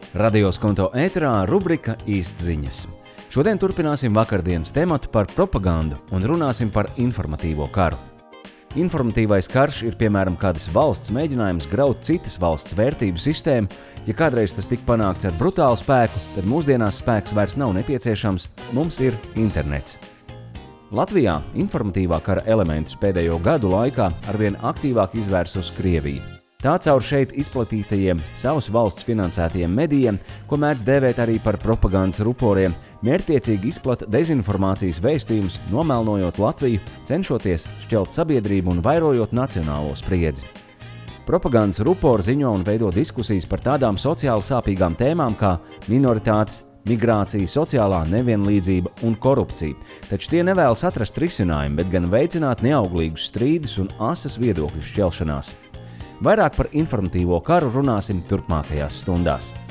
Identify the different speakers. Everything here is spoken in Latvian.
Speaker 1: Radio Skonto ēterā rubrika Īstziņas. Šodien turpināsim vakardienas tematu par propagandu un runāsim par informatīvo karu. Informatīvais karš ir piemēram kādas valsts mēģinājums graut citas valsts vērtību sistēmu. Ja kādreiz tas tika panākts ar brutālu spēku, tad mūsdienās spēks vairs nav nepieciešams, mums ir internets. Latvijā informatīvā kara elementus pēdējo gadu laikā arvien aktīvāk izvērs uz Krieviju. Tā caur šeit izplatītajiem savas valsts finansētajiem medijiem, ko mēdz dēvēt arī par propagandas ruporiem, mērķtiecīgi izplata dezinformācijas vēstījumus, nomelnojot Latviju, cenšoties šķelt sabiedrību un vairojot nacionālo spriedzi. Propagandas rupori ziņo un veido diskusijas par tādām sociāli sāpīgām tēmām kā minoritātes, migrācija, sociālā nevienlīdzība un korupcija, taču tie nevēlas atrast risinājumu, bet gan veicināt neauglīgus strīdus un asas viedokļu šķelšanās. Vairāk par informatīvo karu runāsim turpmākajās stundās.